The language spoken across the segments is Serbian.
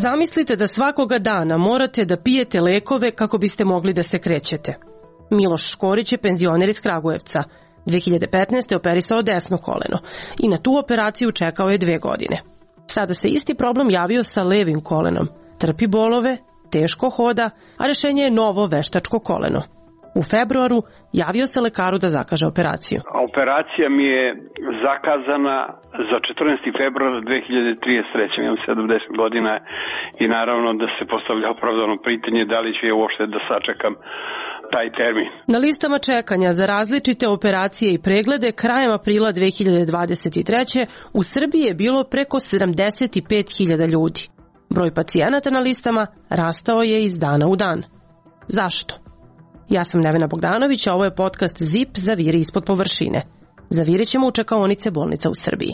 Zamislite da svakoga dana morate da pijete lekove kako biste mogli da se krećete. Miloš Škorić je penzioner iz Kragujevca. 2015. operisao desno koleno i na tu operaciju čekao je 2 godine. Sada se isti problem javio sa levim kolenom. Trpi bolove, teško hoda, a rešenje je novo veštačko koleno. U februaru javio se lekaru da zakaže operaciju. Operacija mi je zakazana za 14. februar 2033. Imam 70 godina i naravno da se postavlja opravdano pitanje da li ću je uopšte da sačekam taj termin. Na listama čekanja za različite operacije i preglede krajem aprila 2023. u Srbiji je bilo preko 75.000 ljudi. Broj pacijenata na listama rastao je iz dana u dan. Zašto? Ja sam Nevena Bogdanović, a ovo je podcast ZIP Zaviri ispod površine. Zavirit ćemo u čekaonice bolnica u Srbiji.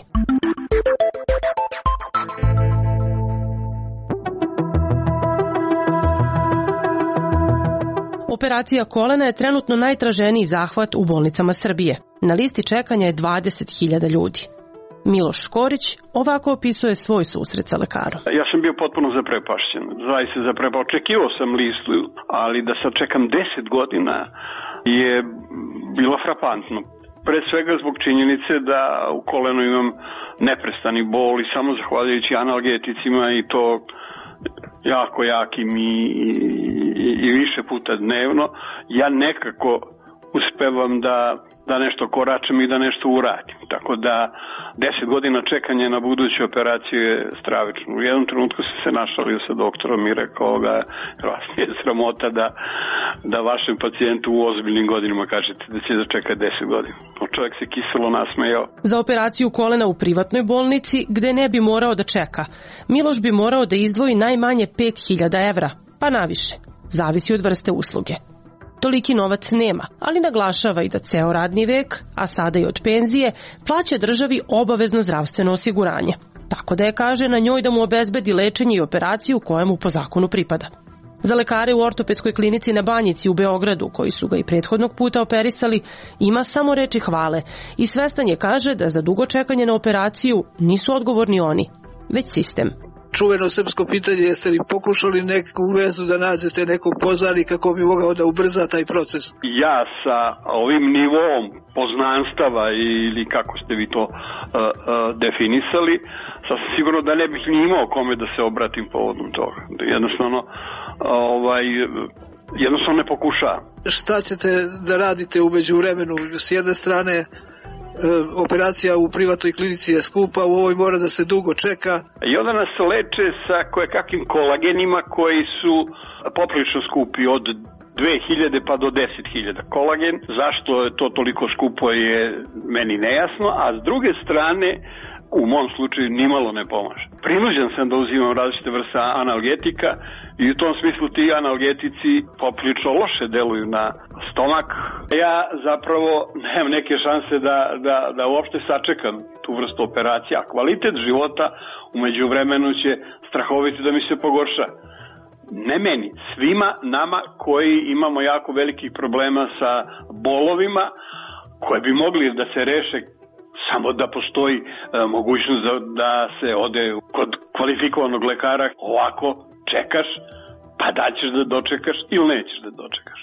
Operacija kolena je trenutno najtraženiji zahvat u bolnicama Srbije. Na listi čekanja je 20.000 ljudi. Miloš Škorić ovako opisuje svoj susret sa lekarom. Ja sam bio potpuno zaprepašćen. Zaista zaprepašćen. Očekivao sam listu, ali da sad čekam 10 godina je bilo frapantno. Pre svega zbog činjenice da u kolenu imam neprestani bol i samo zahvaljujući analgeticima i to jako jakim i više puta dnevno, ja nekako uspevam da nešto koračem i da nešto uradim. Tako da 10 godina čekanja na buduću operaciju je stravično. U jednom trenutku sam se našalio sa doktorom i rekao ga, vas mi je sramota da vašem pacijentu u ozbiljnim godinama kažete da će da čeka 10 godina. Čovjek se kiselo nasmejao. Za operaciju kolena u privatnoj bolnici, gde ne bi morao da čeka, Miloš bi morao da izdvoji najmanje 5.000 evra, pa naviše. Zavisi od vrste usluge. Toliki novac nema, ali naglašava i da ceo radni vek, a sada i od penzije, plaća državi obavezno zdravstveno osiguranje. Tako da je kaže na njoj da mu obezbedi lečenje i operaciju koja mu po zakonu pripada. Za lekare u ortopedskoj klinici na Banjici u Beogradu, koji su ga i prethodnog puta operisali, ima samo reči hvale i svestan je kaže da za dugo čekanje na operaciju nisu odgovorni oni, već sistem. Čuveno srpsko pitanje, jeste li pokušali neku vezu da nađete nekog poznanika kako bi mogao da ubrza taj proces? Ja sa ovim nivom poznanstava ili kako ste vi to definisali, sasvim sigurno da ne bih ni imao kome da se obratim povodom toga. Jednostavno ne pokušavam. Šta ćete da radite u međuvremenu? S jedne strane operacija u privatnoj klinici je skupa, u ovoj mora da se dugo čeka. I onda nas leče sa kojekakvim kolagenima koji su poprilično skupi od 2.000 pa do 10.000 kolagen. Zašto je to toliko skupo je meni nejasno, a s druge strane u mom slučaju nimalo ne pomaže. Prinuđen sam da uzimam različite vrste analgetika i u tom smislu ti analgetici poprilično loše deluju na stomak. Ja zapravo nemam neke šanse da uopšte sačekam tu vrstu operacija, a kvalitet života umeđu vremenu će strahovito da mi se pogorša. Ne meni, svima nama koji imamo jako velikih problema sa bolovima koje bi mogli da se reše samo da postoji mogućnost da se ode kod kvalifikovanog lekara. Ovako čekaš, pa da ćeš da dočekaš ili nećeš da dočekaš.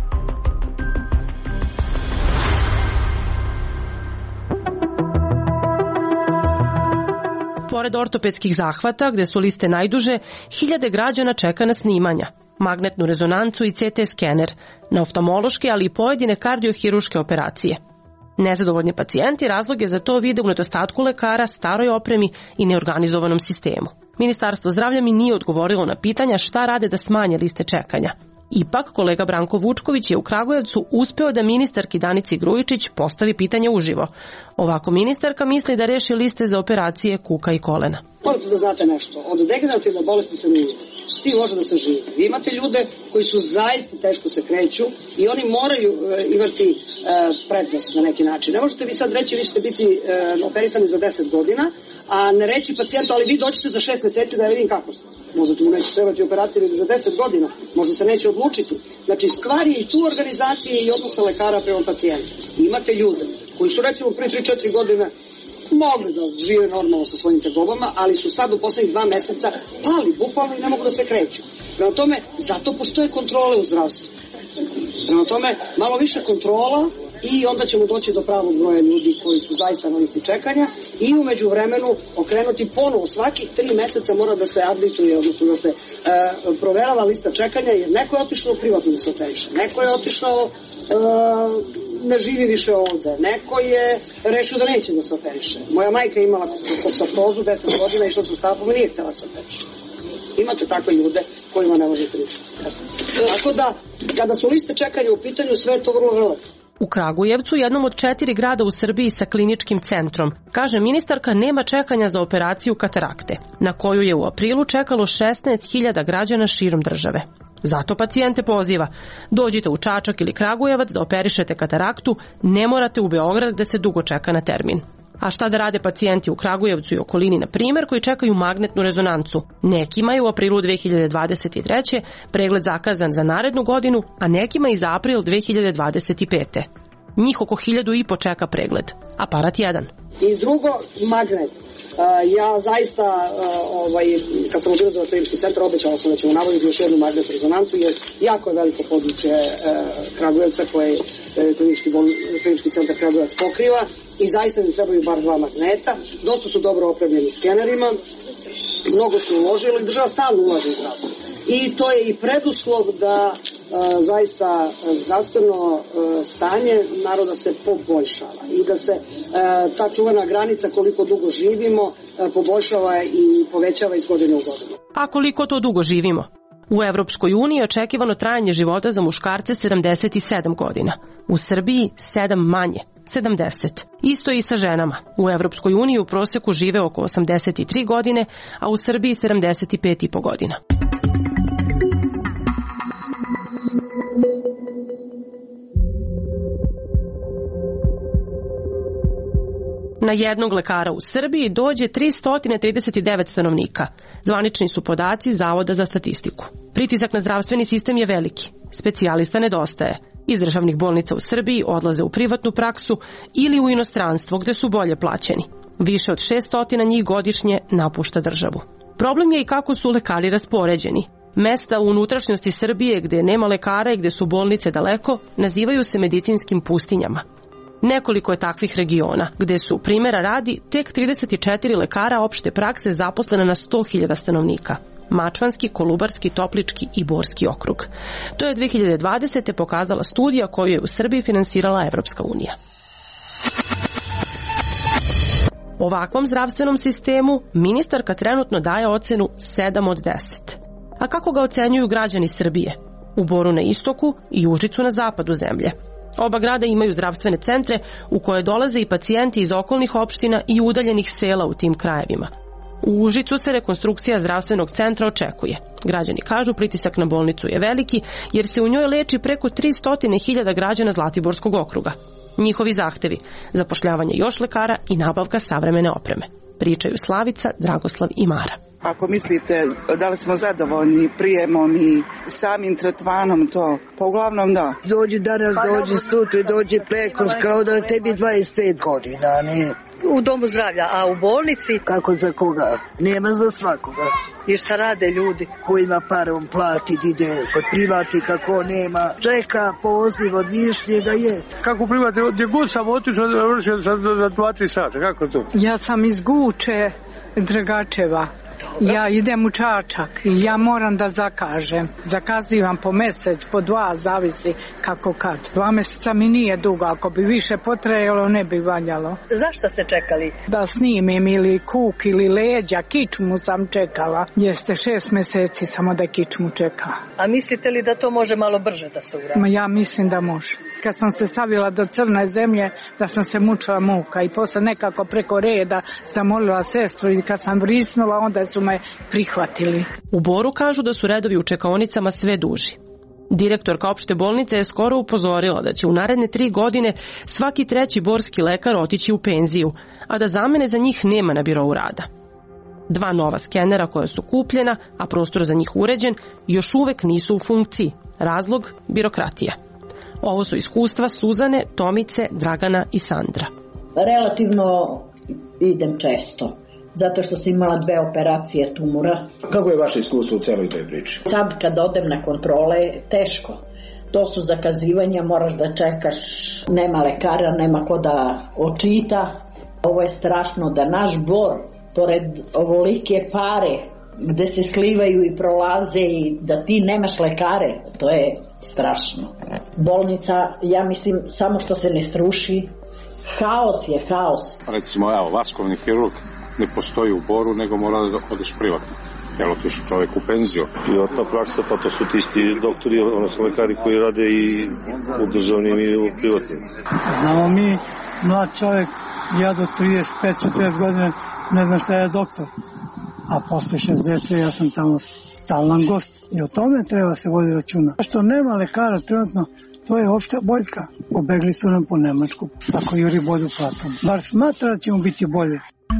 Pored ortopedskih zahvata, gde su liste najduže, hiljade građana čeka na snimanja, magnetnu rezonancu i CT skener, na oftalmološke, ali i pojedine kardiohiruške operacije. Nezadovoljni pacijenti razlog je za to vide u nedostatku lekara, staroj opremi i neorganizovanom sistemu. Ministarstvo zdravlja mi nije odgovorilo na pitanja šta rade da smanje liste čekanja. Ipak, kolega Branko Vučković je u Kragujevcu uspeo da ministarki Danici Grujičić postavi pitanje uživo. Ovako ministarka misli da reši liste za operacije kuka i kolena. Morate da znate nešto. Od degenerativne bolesti se nije. S tim može da se živi. Vi imate ljude koji su zaista teško se kreću i oni moraju imati prednost na neki način. Ne možete vi sad reći vi ćete biti operisani za 10 godina, a ne reći pacijentu ali vi dođete za 6 meseci da ja vidim kako ste. Možda tu neće trebati operacija za 10 godina, možda se neće odlučiti. Znači stvar je i tu organizacije i odnosa lekara prema pacijentu. Imate ljude koji su recimo pre 3-4 godine mogli da žive normalno sa svojim tegobama, ali su sad u poslednjih 2 meseca pali bukvalno i ne mogu da se kreću. Prema tome, zato postoje kontrole u zdravstvu. Prema tome, malo više kontrola i onda ćemo doći do pravog broja ljudi koji su zaista na listi čekanja i umeđu vremenu okrenuti ponovo. Svakih 3 meseca mora da se updateuje, odnosno da se proverava lista čekanja, jer neko je otišao privatno da se operiše, neko je otišao ne živi više ovde, neko je rešio da neće da se operiše. Moja majka imala koksartozu 10 godina, išla sa stapom i nije htjela se operiše. Imate takve ljude kojima ne možete ništa. Tako da, kada su liste čekanja u pitanju, sve je to vrlo relativno. U Kragujevcu, jednom od 4 grada u Srbiji sa kliničkim centrom, kaže ministarka, nema čekanja za operaciju katarakte, na koju je u aprilu čekalo 16.000 građana širom države. Zato pacijente poziva, dođite u Čačak ili Kragujevac da operišete kataraktu, ne morate u Beograd gde se dugo čeka na termin. A šta da rade pacijenti u Kragujevcu i okolini, na primjer, koji čekaju magnetnu rezonancu? Nekima je u aprilu 2023. pregled zakazan za narednu godinu, a nekima i za april 2025. Njih oko 1.500 čeka pregled. Aparat 1. I drugo, magnet. Ja zaista, kad sam odbila za klinički centar, obećala sam da ćemo nabaviti još jednu magnetnu rezonancu, jer jako je veliko područje Kragujevca koje klinički centar Kragujevac pokriva i zaista mi trebaju bar 2 magneta. Dosta su dobro opremljeni skenerima, mnogo su uložili, država stalno ulaže u zdravstvo. I to je i preduslov da zaista zdravstveno stanje naroda se poboljšava i da se ta čuvena granica koliko dugo živimo poboljšava i povećava iz godine u godinu. A koliko to dugo živimo? U Evropskoj uniji je očekivano trajanje života za muškarce 77 godina. U Srbiji 7 manje, 70. Isto i sa ženama. U Evropskoj uniji u proseku žive oko 83 godine, a u Srbiji 75,5 godina. Na jednog lekara u Srbiji dođe 339 stanovnika. Zvanični su podaci Zavoda za statistiku. Pritisak na zdravstveni sistem je veliki. Specijalista nedostaje. Iz državnih bolnica u Srbiji odlaze u privatnu praksu ili u inostranstvo gde su bolje plaćeni. Više od 600 njih godišnje napušta državu. Problem je i kako su lekari raspoređeni. Mesta u unutrašnjosti Srbije gde nema lekara i gde su bolnice daleko nazivaju se medicinskim pustinjama. Nekoliko je takvih regiona, gde su, primjera radi, tek 34 lekara opšte prakse zaposlena na 100.000 stanovnika. Mačvanski, Kolubarski, Toplički i Borski okrug. To je 2020. pokazala studija koju je u Srbiji finansirala Evropska unija. Ovakvom zdravstvenom sistemu ministarka trenutno daje ocenu 7 od 10. A kako ga ocenjuju građani Srbije? U Boru na istoku i Užicu na zapadu zemlje. Oba grada imaju zdravstvene centre u koje dolaze i pacijenti iz okolnih opština i udaljenih sela u tim krajevima. U Užicu se rekonstrukcija zdravstvenog centra očekuje. Građani kažu pritisak na bolnicu je veliki jer se u njoj leči preko 300.000 građana Zlatiborskog okruga. Njihovi zahtevi, zapošljavanje još lekara i nabavka savremene opreme. Pričaju Slavica, Dragoslav i Mara. Ako mislite da li smo zadovoljni prijemom i samim tretmanom, to pa uglavnom da. Dođi danas, dođi sutra, dođi prekoš, kao da tebi 25 godina, ne? U domu zdravlja, a u bolnici? Kako za koga? Nema za svakoga. I šta rade ljudi? Ko ima parom plati, ide kod privatnika, ko nema. Čeka poziv od višnjega je. Kako private, gdje god sam otišao za 2-3 sata, kako to? Ja sam iz Guče, Dragačeva. Ja idem u Čačak i ja moram da zakažem. Zakazivam po mesec, po 2, zavisi kako kad. 2 meseca mi nije dugo, ako bi više potrajalo ne bi valjalo. Zašto ste čekali? Da snimim ili kuk ili leđa, kičmu sam čekala. Jeste 6 meseci samo da kičmu čeka. A mislite li da to može malo brže da se uradi? Ma ja mislim da može. Kad sam se stavila do crne zemlje, da sam se mučila muka i posle nekako preko reda zamolila sestru i kad sam vrisnula, onda su me prihvatili. U Boru kažu da su redovi u čekaonicama sve duži. Direktorka opšte bolnice je skoro upozorila da će u naredne 3 godine svaki 3. borski lekar otići u penziju, a da zamene za njih nema na birou rada. 2 nova skenera koja su kupljena, a prostor za njih uređen, još uvek nisu u funkciji. Razlog? Birokratija. Ovo su iskustva Suzane, Tomice, Dragana i Sandra. Relativno idem često, zato što sam imala 2 operacije tumora. Kako je vaše iskustvo u celoj toj priči? Sad kad odem na kontrole, teško. To su zakazivanja, moraš da čekaš, nema lekara, nema ko da očita. Ovo je strašno da naš Bor, pored ovolike pare, gde se slivaju i prolaze i da ti nemaš lekare, to je strašno. Bolnica, ja mislim, samo što se ne struši, haos je haos. Recimo, evo, vaskovni hirurg ne postoji u Boru, nego mora da odeš privatno. Evo, otišu čovek u penziju. Privatna praksa, pa to su ti isti doktori, odnosno lekari koji rade i u državnim i u privatnim. Znamo mi, mlad čovek, ja do 35-40 godina ne znam šta je doktor. A posle 60 ja sam tamo stalan gost. I o tome treba se vodi računa. Što nema lekara trenutno, to je opšta boljka. Pobegli su nam po Nemačku, svako juri bolju platom. Bar smatra da ćemo biti bolje.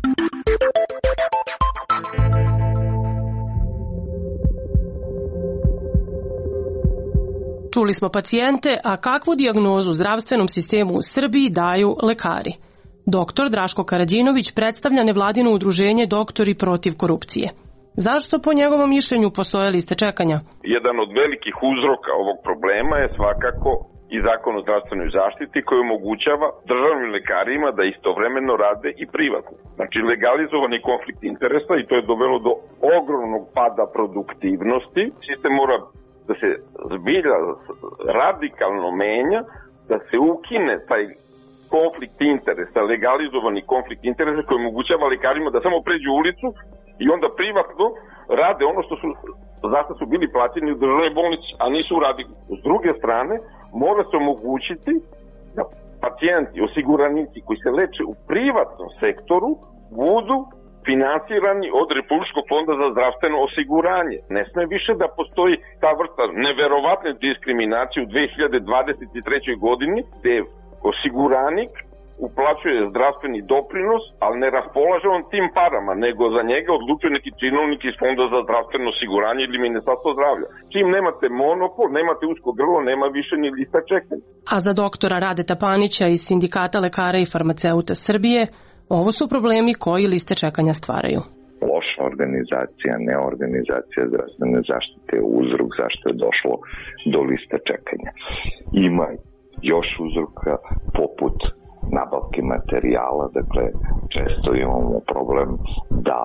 Čuli smo pacijente, a kakvu dijagnozu zdravstvenom sistemu u Srbiji daju lekari? Doktor Draško Karađinović predstavlja nevladino udruženje Doktori protiv korupcije. Zašto po njegovom mišljenju postoje liste čekanja? Jedan od velikih uzroka ovog problema je svakako i Zakon o zdravstvenoj zaštiti koji omogućava državnim lekarima da istovremeno rade i privatno. Znači legalizovani konflikt interesa i to je dovelo do ogromnog pada produktivnosti. Sistem mora da se zbilja radikalno menja, da se ukine taj konflikt interesa, legalizovani konflikt interesa koji omogućava lekarima da samo pređu ulicu i onda privatno rade ono što su, zašto su bili plaćeni u državnoj bolnici, a nisu uradili. S druge strane, mora se omogućiti da pacijenti, osiguranici koji se leče u privatnom sektoru budu finansirani od Republičkog fonda za zdravstveno osiguranje. Ne sme više da postoji ta vrsta neverovatne diskriminacije u 2023. godini gde osiguranik uplaćuje zdravstveni doprinos, ali ne raspolaže on tim parama, nego za njega odlučuje neki činovnik iz Fonda za zdravstveno osiguranje ili Ministarstvo zdravlja. Čim nemate monopol, nemate usko grlo, nema više ni lista čekanja. A za doktora Radeta Panića iz Sindikata lekara i farmaceuta Srbije, ovo su problemi koji liste čekanja stvaraju. Loša organizacija, neorganizacija zdravstvene zaštite je uzrok zašto je došlo do liste čekanja. Ima još uzroka poput nabavke materijala, dakle često imamo problem da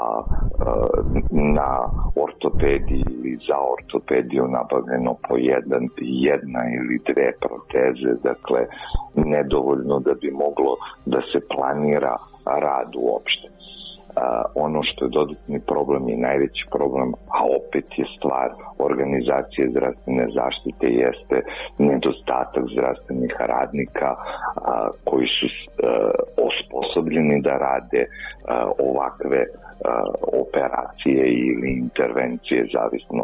na ortopediji ili za ortopediju nabavljeno po jedna ili 2 proteze, dakle nedovoljno da bi moglo da se planira rad uopšte. Ono što je dodatni problem i najveći problem, a opet je stvar organizacije zdravstvene zaštite, jeste nedostatak zdravstvenih radnika koji su osposobljeni da rade ovakve operacije ili intervencije, zavisno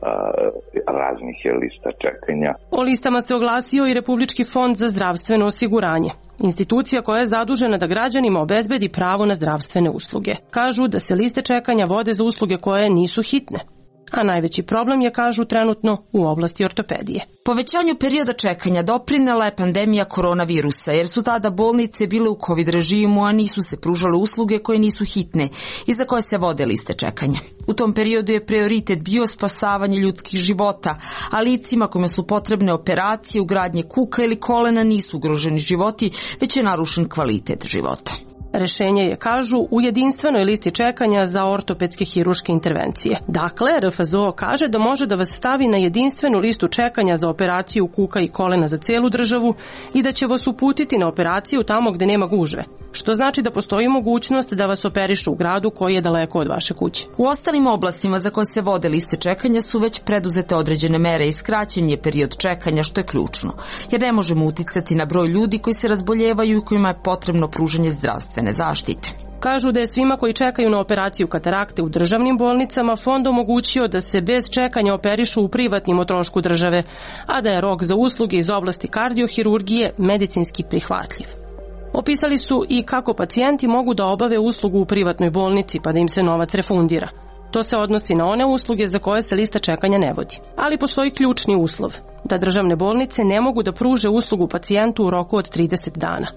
raznih je lista čekanja. O listama se oglasio i Republički fond za zdravstveno osiguranje, institucija koja je zadužena da građanima obezbedi pravo na zdravstvene usluge. Kažu da se liste čekanja vode za usluge koje nisu hitne. A najveći problem je, kažu, trenutno u oblasti ortopedije. Povećanju perioda čekanja doprinela je pandemija koronavirusa, jer su tada bolnice bile u COVID režimu, a nisu se pružale usluge koje nisu hitne i za koje se vode liste čekanja. U tom periodu je prioritet bio spasavanje ljudskih života, a licima kome su potrebne operacije, ugradnje kuka ili kolena nisu ugroženi životi, već je narušen kvalitet života. Rešenje je, kažu, u jedinstvenoj listi čekanja za ortopedske hiruške intervencije. Dakle, RFZO kaže da može da vas stavi na jedinstvenu listu čekanja za operaciju kuka i kolena za celu državu i da će vas uputiti na operaciju tamo gde nema gužve. Što znači da postoji mogućnost da vas operišu u gradu koji je daleko od vaše kuće. U ostalim oblastima za koje se vode liste čekanja su već preduzete određene mere i skraćen je period čekanja, što je ključno, jer ne možemo uticati na broj ljudi koji se razboljevaju i kojima je potrebno pružanje zdravstvene zaštite. Kažu da je svima koji čekaju na operaciju katarakte u državnim bolnicama fond omogućio da se bez čekanja operišu u privatnim o trošku države, a da je rok za usluge iz oblasti kardiohirurgije medicinski prihvatljiv. Opisali su i kako pacijenti mogu da obave uslugu u privatnoj bolnici pa da im se novac refundira. To se odnosi na one usluge za koje se lista čekanja ne vodi. Ali postoji ključni uslov, da državne bolnice ne mogu da pruže uslugu pacijentu u roku od 30 dana.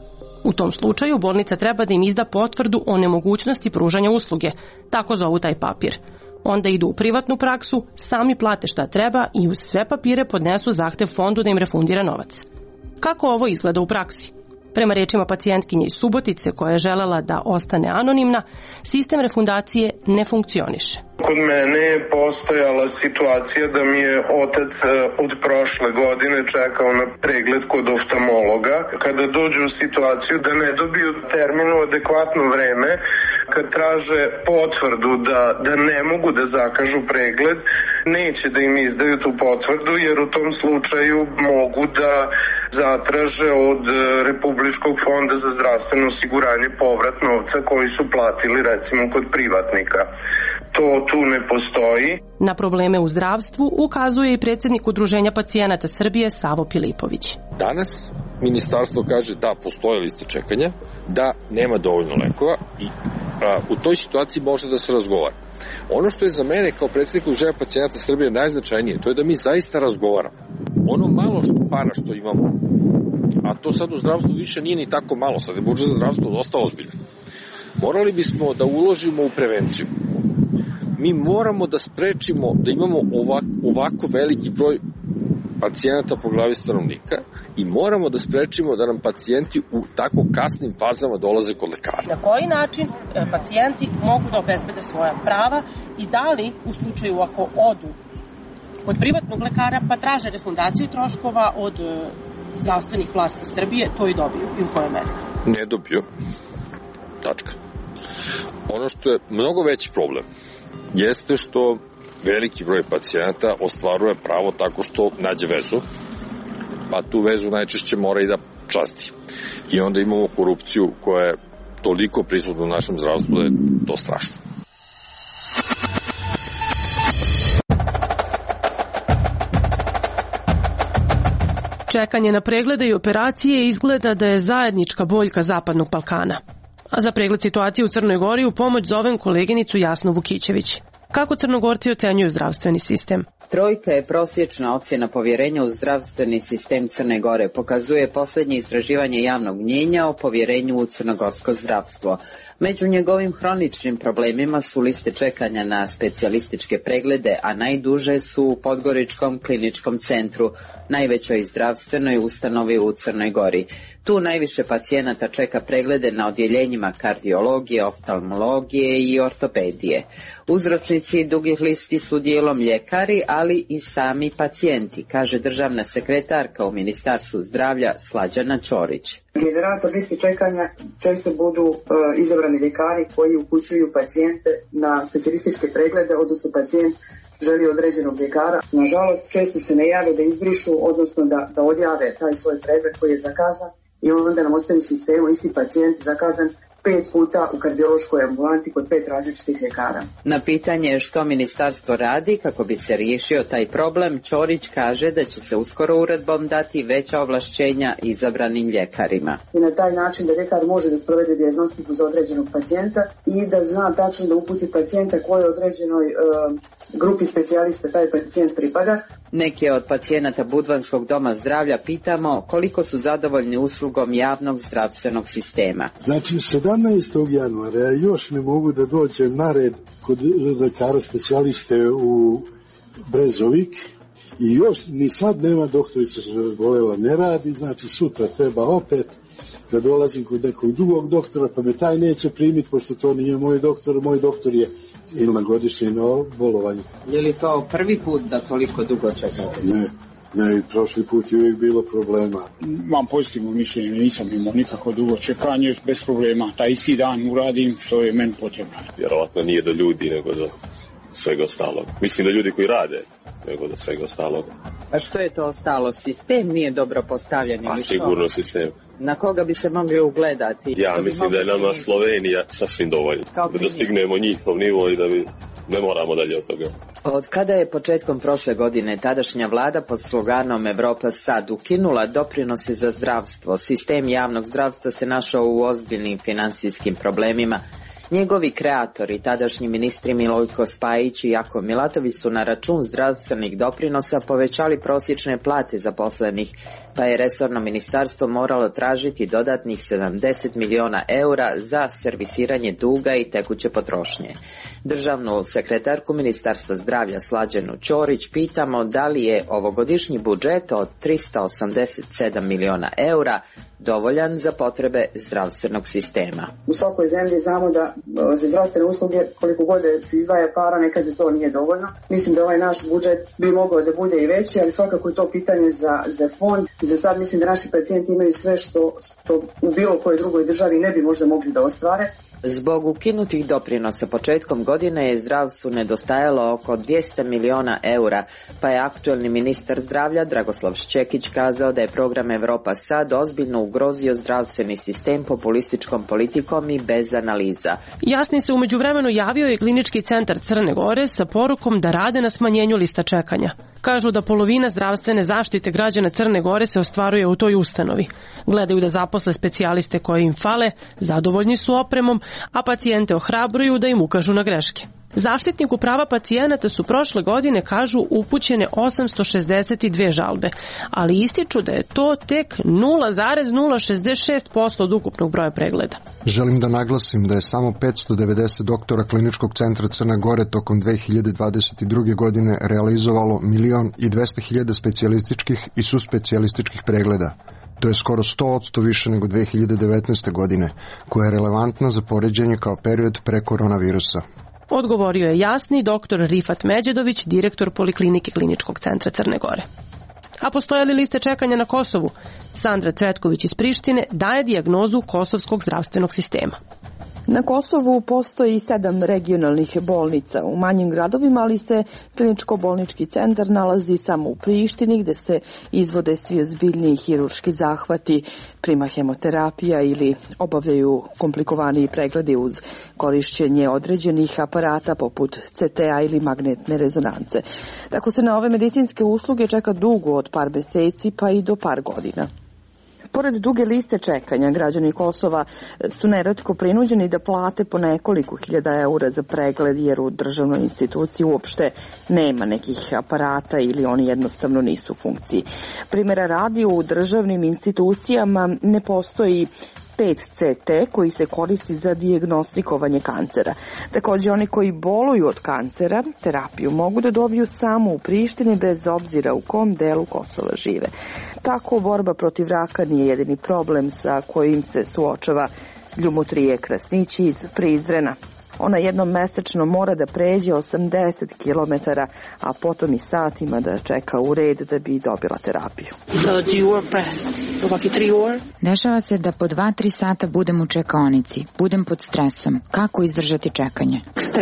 U tom slučaju bolnica treba da im izda potvrdu o nemogućnosti pružanja usluge, tako zovu taj papir. Onda idu u privatnu praksu, sami plate šta treba i uz sve papire podnesu zahtev fondu da im refundira novac. Kako ovo izgleda u praksi? Prema rečima pacijentkinje iz Subotice koja je želela da ostane anonimna, sistem refundacije ne funkcioniše. Kod mene je postojala situacija da mi je otac od prošle godine čekao na pregled kod oftalmologa. Kada dođu u situaciju da ne dobiju termin u adekvatno vreme, kad traže potvrdu da ne mogu da zakažu pregled, neće da im izdaju tu potvrdu jer u tom slučaju mogu da zatraže od Republičkog fonda za zdravstveno osiguranje povrat novca koji su platili recimo kod privatnika. To tu ne postoji. Na probleme u zdravstvu ukazuje i predsjednik Udruženja pacijenata Srbije Savo Pilipović. Danas ministarstvo kaže da postoje liste čekanja, da nema dovoljno lekova i u toj situaciji može da se razgovara. Ono što je za mene kao predsjednik Udruženja pacijenata Srbije najznačajnije, to je da mi zaista razgovaramo. Ono malo para što imamo, a to sad u zdravstvu više nije ni tako malo, sad je budžet za zdravstvo dosta ozbiljan. Morali bismo da uložimo u prevenciju. Mi moramo da sprečimo da imamo ovako veliki broj pacijenata po glavi stanovnika i moramo da sprečimo da nam pacijenti u tako kasnim fazama dolaze kod lekara. Na koji način pacijenti mogu da obezbede svoja prava i da li u slučaju ako odu kod privatnog lekara pa traže refundaciju troškova od zdravstvenih vlasti Srbije, to i dobiju i u kojoj meri? Ne dobiju. Tačka. Ono što je mnogo veći problem jeste što veliki broj pacijenata ostvaruje pravo tako što nađe vezu, pa tu vezu najčešće mora i da časti. I onda imamo korupciju koja je toliko prisutna u našem zdravstvu da je to strašno. Čekanje na preglede i operacije izgleda da je zajednička boljka Zapadnog Balkana. A za pregled situacije u Crnoj Gori u pomoć zovem koleginicu Jasnu Vukićević. Kako Crnogorci ocenjuju zdravstveni sistem? 3 je prosječna ocjena povjerenja u zdravstveni sistem Crne Gore, pokazuje posljednje istraživanje javnog mnjenja o povjerenju u crnogorsko zdravstvo. Među njegovim hroničnim problemima su liste čekanja na specijalističke preglede, a najduže su u Podgoričkom kliničkom centru, najvećoj zdravstvenoj ustanovi u Crnoj Gori. Tu najviše pacijenata čeka preglede na odjeljenjima kardiologije, oftalmologije i ortopedije. Uzročnici dugih listi su dijelom ljekari, ali i sami pacijenti, kaže državna sekretarka u Ministarstvu zdravlja Slađana Ćorić. Generator listi čekanja često budu izabrani ljekari koji upućuju pacijente na specijalističke preglede, odnosno pacijent želi određenog ljekara. Nažalost, često se ne jave da izbrišu, odnosno da odjave taj svoj pregled koji je zakazan i onda nam ostaje u sistemu isti pacijent zakazan 5 puta u kardiološkoj ambulanti kod 5 različitih ljekara. Na pitanje što ministarstvo radi kako bi se riješio taj problem, Ćorić kaže da će se uskoro uredbom dati veća ovlašćenja izabranim ljekarima. I na taj način da ljekar može da sprovede dijagnostiku za određenog pacijenta i da zna tačno da uputi pacijenta kojoj određenoj grupi specijalista taj pacijent pripada. Neke od pacijenata Budvanskog doma zdravlja pitamo koliko su zadovoljni uslugom javnog zdravstvenog sistema. Znači 17. januara još ne mogu da dođem na red kod lekara specijaliste u Brezovik i još ni sad nema doktorica što je bolela, ne radi, znači sutra treba opet da dolazim kod nekog drugog doktora pa me taj neće primiti pošto to nije moj doktor je ima godišnje bolovanje. Je li to prvi put da toliko dugo čekate? Ne, prošli put je uvijek bilo problema. Imam pozitivno mišljenje, nisam imao nikako dugo čekanje, bez problema. Taj isti dan uradim što je meni potrebno. Vjerovatno nije do ljudi, nego do svega ostalog. Mislim da ljudi koji rade, nego do svega ostalog. A što je to ostalo? Sistem nije dobro postavljen? A sigurno sistem. Na koga bi se mogli ugledati? Ja mislim da je nama Slovenija sasvim dovoljno. Da dostignemo njihov nivo i da bi ne moramo dalje od toga. Od kada je početkom prošle godine tadašnja vlada pod sloganom Evropa sad ukinula doprinose za zdravstvo, sistem javnog zdravstva se našao u ozbiljnim finansijskim problemima Njegovi kreatori, tadašnji ministri Milojko Spajić i Jakov Milatović, su na račun zdravstvenih doprinosa povećali prosječne plate zaposlenih, pa je resorno ministarstvo moralo tražiti dodatnih 70 miliona eura za servisiranje duga i tekuće potrošnje. Državnu sekretarku Ministarstva zdravlja Slađanu Ćorić pitamo da li je ovogodišnji budžet od 387 miliona eura dovoljan za potrebe zdravstvenog sistema. U svakoj zemlji znamo da za zdravstvene usluge koliko god se izdvaja para, nekad to nije dovoljno. Mislim da ovaj naš budžet bi mogao da bude i veći, ali svakako je to pitanje za fond. Za sad mislim da naši pacijenti imaju sve što u bilo kojoj drugoj državi ne bi možda mogli da ostvare. Zbog ukinutih doprinosa početkom godine je zdravstvu nedostajalo oko 200 miliona eura, pa je aktuelni ministar zdravlja Dragoslav Šćekić kazao da je program Evropa Sad ozbiljno ugrozio zdravstveni sistem populističkom politikom i bez analiza. Jasni se u međuvremenu javio i Klinički centar Crne Gore sa porukom da rade na smanjenju lista čekanja. Kažu da polovina zdravstvene zaštite građana Crne Gore se ostvaruje u toj ustanovi. Gledaju da zaposle specijaliste koji im fale, zadovoljni su opremom, a pacijente ohrabruju da im ukažu na greške. Zaštitniku prava pacijenata su prošle godine, kažu, upućene 862 žalbe, ali ističu da je to tek 0,066% od ukupnog broja pregleda. Želim da naglasim da je samo 590 doktora Kliničkog centra Crne Gore tokom 2022. godine realizovalo 1.200.000 specijalističkih i suspecijalističkih pregleda. To je skoro 100% više nego 2019. godine, koja je relevantna za poređenje kao period pre koronavirusa. Odgovorio je jasni doktor Rifat Međedović, direktor Poliklinike Kliničkog centra Crne Gore. A postoje li liste čekanja na Kosovu? Sandra Cvetković iz Prištine daje dijagnozu kosovskog zdravstvenog sistema. Na Kosovu postoji 7 regionalnih bolnica u manjim gradovima, ali se kliničko-bolnički centar nalazi samo u Prištini, gde se izvode svi ozbiljniji hirurški zahvati, prima hemoterapija ili obavljaju komplikovaniji pregledi uz korišćenje određenih aparata poput CT-a ili magnetne rezonance. Tako se na ove medicinske usluge čeka dugo od par meseci pa i do par godina. Pored duge liste čekanja, građani Kosova su neretko prinuđeni da plate po nekoliko hiljada eura za pregled, jer u državnoj instituciji uopšte nema nekih aparata ili oni jednostavno nisu u funkciji. Primjera radi, u državnim institucijama ne postoji PET CT koji se koristi za dijagnostikovanje kancera. Također oni koji boluju od kancera terapiju mogu da dobiju samo u Prištini bez obzira u kom delu Kosova žive. Tako borba protiv raka nije jedini problem sa kojim se suočava Ljumotrije Krasnići iz Prizrena. Ona jednom mesečno mora da pređe 80 km, a potom i satima da čeka u red da bi dobila terapiju. Dešava se da po 2-3 sata budem u čekaonici. Budem pod stresom. Kako izdržati čekanje?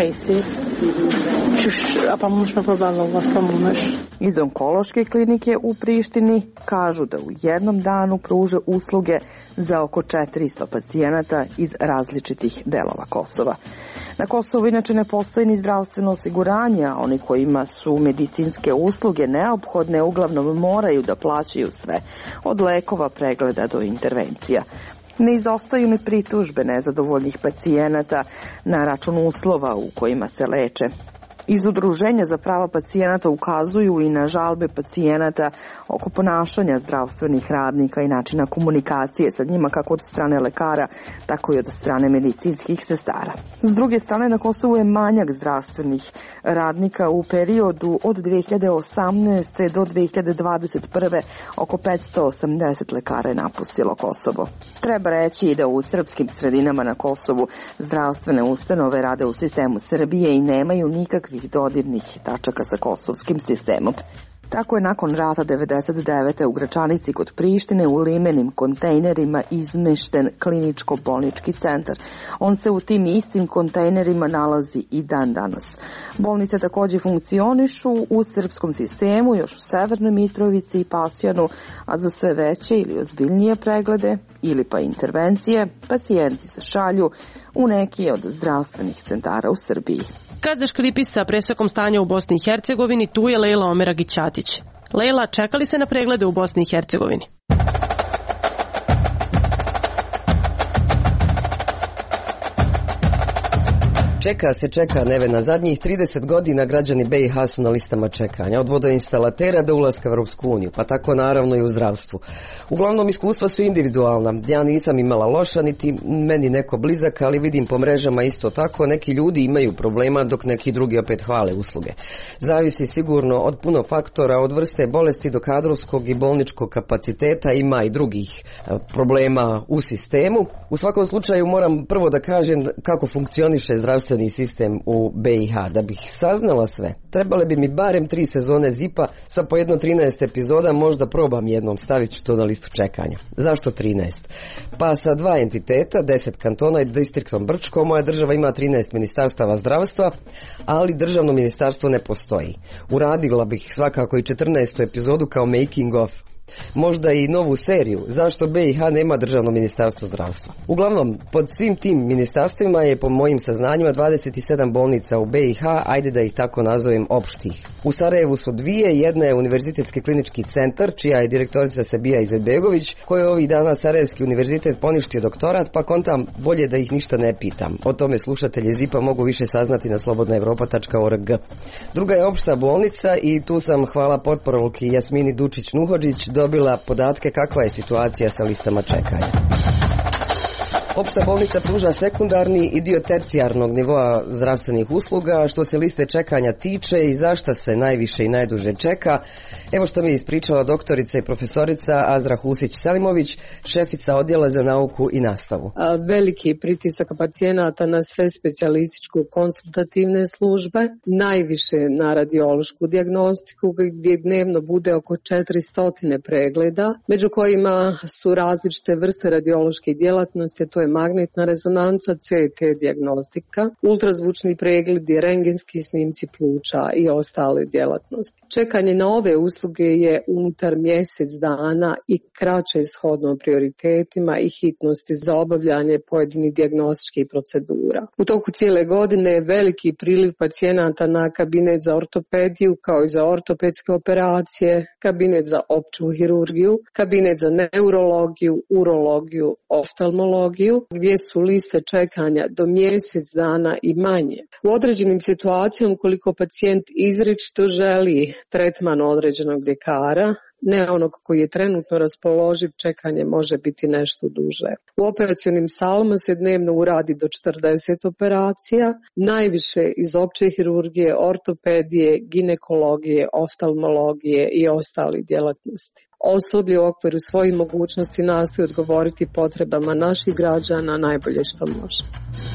Iz onkološke klinike u Prištini kažu da u jednom danu pruže usluge za oko 400 pacijenata iz različitih delova Kosova. Na Kosovu inače ne postoji ni zdravstveno osiguranje, a oni kojima su medicinske usluge neophodne uglavnom moraju da plaćaju sve, od lekova, pregleda do intervencija. Ne izostaju ni pritužbe nezadovoljnih pacijenata na račun uslova u kojima se leče. Iz Udruženja za prava pacijenata ukazuju i na žalbe pacijenata oko ponašanja zdravstvenih radnika i načina komunikacije sa njima kako od strane lekara, tako i od strane medicinskih sestara. S druge strane, na Kosovu je manjak zdravstvenih radnika. U periodu od 2018. do 2021. oko 580 lekara je napustilo Kosovo. Treba reći i da u srpskim sredinama na Kosovu zdravstvene ustanove rade u sistemu Srbije i nemaju nikakvih dodirnih tačaka sa kosovskim sistemom. Tako je nakon rata 1999. u Gračanici kod Prištine u limenim kontejnerima izmešten kliničko-bolnički centar. On se u tim istim kontejnerima nalazi i dan danas. Bolnice također funkcionišu u srpskom sistemu, još u Severnoj Mitrovici i Pasjanu, a za sve veće ili ozbiljnije preglede ili pa intervencije, pacijenti se šalju u neki od zdravstvenih centara u Srbiji. Kad zaškripi sa presekom stanja u Bosni i Hercegovini, tu je Lejla Omeragić-Ćatić. Lejla, čekali se na preglede u Bosni i Hercegovini? Čeka, Nevena. Zadnjih 30 godina građani BiH su na listama čekanja, od vodoinstalatera do ulaska u Europsku uniju, pa tako naravno i u zdravstvu. Uglavnom iskustva su individualna. Ja nisam imala loša, niti meni neko blizak, ali vidim po mrežama isto tako, neki ljudi imaju problema dok neki drugi opet hvale usluge. Zavisi sigurno od puno faktora, od vrste bolesti do kadrovskog i bolničkog kapaciteta, ima i drugih problema u sistemu. U svakom slučaju moram prvo da kažem kako funkcioniše zdravstveni sistem u BiH. Da bih saznala sve, trebale bi mi barem 3 sezone ZIP-a sa po jedno 13 epizoda, možda probam jednom, stavit ću to na listu čekanja. Zašto 13? Pa sa 2 entiteta, 10 kantona i distriktom Brčko, moja država ima 13 ministarstava zdravstva, ali državno ministarstvo ne postoji. Uradila bih svakako i 14. epizodu kao making of. Možda i novu seriju, zašto BiH nema državno ministarstvo zdravstva. Uglavnom, pod svim tim ministarstvima je po mojim saznanjima 27 bolnica u BiH, ajde da ih tako nazovem opštih. U Sarajevu su 2, jedna je Univerzitetski klinički centar, čija je direktorica Sabija Izetbegović, koja je ovih dana Sarajevski univerzitet poništio doktorat, pa kontam bolje da ih ništa ne pitam. O tome slušatelji ZIP-a mogu više saznati na slobodnaevropa.org. Druga je opšta bolnica i tu sam, hvala portparolki Jasmini Dučić-Nuhodžić, dobila podatke kakva je situacija sa listama čekanja. Opšta bolnica pruža sekundarni i dio tercijarnog nivoa zdravstvenih usluga. Što se liste čekanja tiče i zašto se najviše i najduže čeka, evo što mi je ispričala doktorica i profesorica Azra Husić-Selimović, šefica odjela za nauku i nastavu. Veliki pritisak pacijenata na sve specijalističko-konsultativne službe, najviše na radiološku dijagnostiku gdje dnevno bude oko 400 pregleda, među kojima su različite vrste radiološke djelatnosti, to je magnetna rezonanca, CT dijagnostika, ultrazvučni pregledi, rentgenski snimci pluća i ostale djelatnosti. Čekanje na ove usluge je unutar mjesec dana i kraće shodno prioritetima i hitnosti za obavljanje pojedinih dijagnostičkih procedura. U toku cijele godine je veliki priliv pacijenata na kabinet za ortopediju kao i za ortopedske operacije, kabinet za opću hirurgiju, kabinet za neurologiju, urologiju, oftalmologiju, gdje su liste čekanja do mjesec dana i manje. U određenim situacijama, ukoliko pacijent izričito želi tretman određenog ljekara, ne onog koji je trenutno raspoloživ, čekanje može biti nešto duže. U operacionim salama se dnevno uradi do 40 operacija, najviše iz opće hirurgije, ortopedije, ginekologije, oftalmologije i ostali djelatnosti. Osoblje u okviru svojih mogućnosti nastoji odgovoriti potrebama naših građana najbolje što može.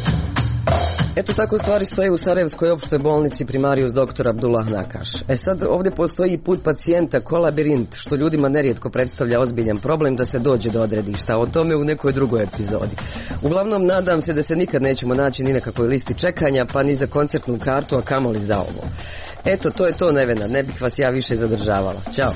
Eto tako stvari stoje u Sarajevskoj opštoj bolnici Primarius dr. Abdullah Nakaš. Sad ovdje postoji put pacijenta ko labirint, što ljudima nerijetko predstavlja ozbiljan problem da se dođe do odredišta. O tome u nekoj drugoj epizodi. Uglavnom, nadam se da se nikad nećemo naći ni na kakvoj listi čekanja, pa ni za koncertnu kartu, a kamoli za ovo. Eto, to je to, Nevena. Ne bih vas ja više zadržavala. Ćao.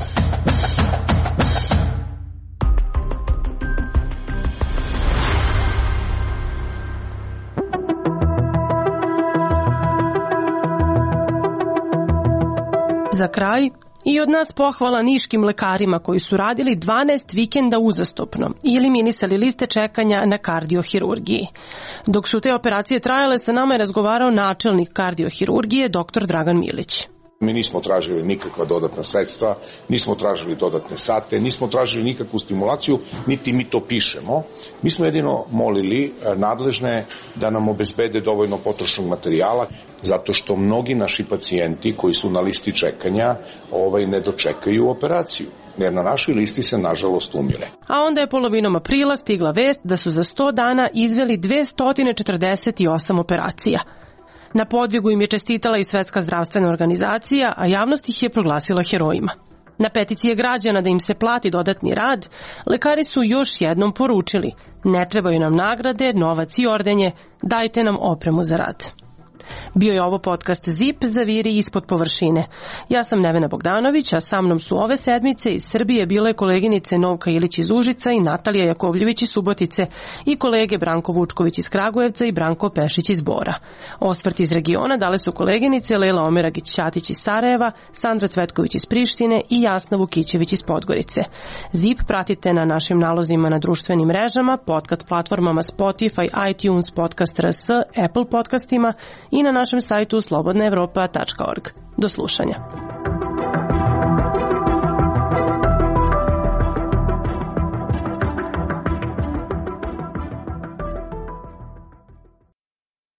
Za kraj, i od nas pohvala niškim lekarima koji su radili 12 vikenda uzastopno i eliminisali liste čekanja na kardiohirurgiji. Dok su te operacije trajale, sa nama je razgovarao načelnik kardiohirurgije dr. Dragan Milić. Mi nismo tražili nikakva dodatna sredstva, nismo tražili dodatne sate, nismo tražili nikakvu stimulaciju, niti mi to pišemo. Mi smo jedino molili nadležne da nam obezbede dovoljno potrošnog materijala, zato što mnogi naši pacijenti koji su na listi čekanja ne dočekaju operaciju. Jer na našoj listi se nažalost umire. A onda je polovinom aprila stigla vest da su za 100 dana izveli 248 operacija. Na podvigu im je čestitala i Svetska zdravstvena organizacija, a javnost ih je proglasila herojima. Na peticije građana da im se plati dodatni rad, lekari su još jednom poručili: ne trebaju nam nagrade, novac i ordenje, dajte nam opremu za rad. Bio je ovo podcast ZIP Zaviri ispod površine. Ja sam Nevena Bogdanović, a sa mnom su ove sedmice iz Srbije bile koleginice Novka Ilić iz Užica i Natalija Jakovljević iz Subotice i kolege Branko Vučković iz Kragujevca i Branko Pešić iz Bora. Osvrt iz regiona dale su koleginice Lela Omeragić-Ćatić iz Sarajeva, Sandra Cvetković iz Prištine i Jasna Vukićević iz Podgorice. ZIP pratite na našim nalozima na društvenim mrežama, podcast platformama Spotify, iTunes, Podcast RS, Apple podcastima i na našem sajtu slobodnaevropa.org. Do slušanja.